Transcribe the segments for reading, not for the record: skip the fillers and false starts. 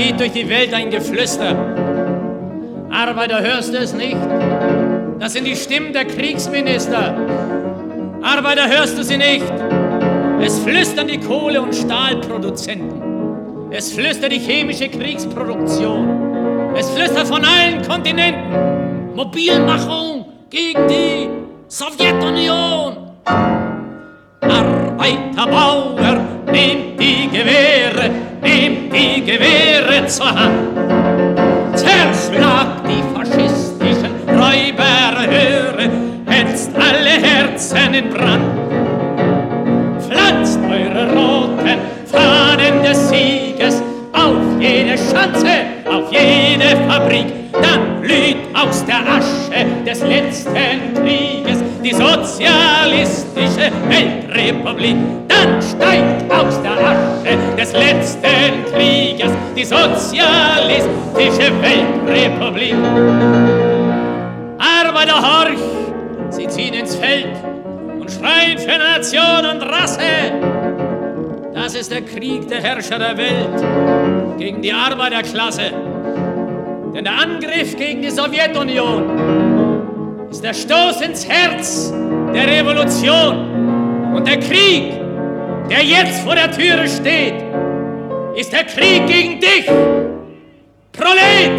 geht durch die Welt ein Geflüster. Arbeiter, hörst du es nicht? Das sind die Stimmen der Kriegsminister. Arbeiter, hörst du sie nicht? Es flüstern die Kohle- und Stahlproduzenten. Es flüstert die chemische Kriegsproduktion. Es flüstert von allen Kontinenten. Mobilmachung gegen die Sowjetunion. Arbeiter, Bauer, nehmt die Gewehre zur Hand. Zerschlagt die faschistischen Räuberhöre, hetzt alle Herzen in Brand. Pflanzt eure roten Fahnen des Sieges auf jede Schanze, auf jede Fabrik, dann blüht aus der Asche des letzten Krieges die sozialistische Weltrepublik. Dann steigt aus der Asche des letzten Krieges die sozialistische Weltrepublik. Arbeiter, horch, sie ziehen ins Feld und schreien für Nation und Rasse. Das ist der Krieg der Herrscher der Welt gegen die Arbeiterklasse. Denn der Angriff gegen die Sowjetunion ist der Stoß ins Herz der Revolution. Und der Krieg, der jetzt vor der Türe steht, ist der Krieg gegen dich, Prolet!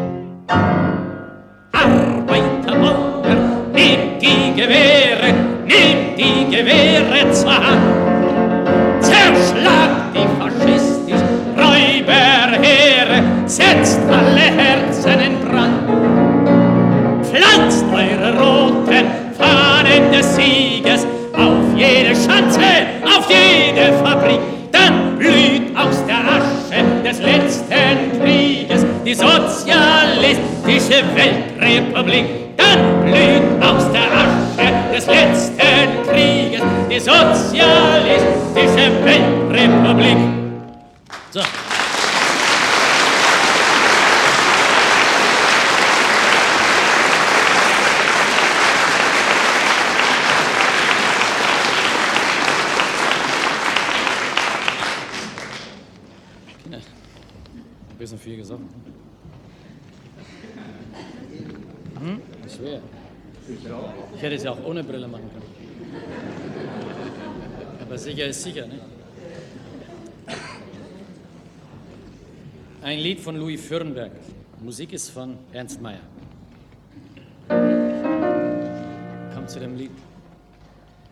Arbeiter, Bauer, nehmt die Gewehre zur Hand. Zerschlagt die faschistischen Räuberheere, setzt alle Herzen in Brand. Pflanzt eure roten Fahnen des Sieges auf jede Schanze, auf jede Fabrik, dann blüht aus der Asche des letzten Krieges die sozialistische Weltrepublik. Dann blüht aus der Asche des letzten Krieges die sozialistische Weltrepublik. So. Kinder, ein bisschen viel gesoffen. Schwer. Ich hätte es ja auch ohne Brille machen können. Aber sicher ist sicher, ne? Ein Lied von Louis Fürnberg. Musik ist von Ernst Mayr. Kommt zu dem Lied.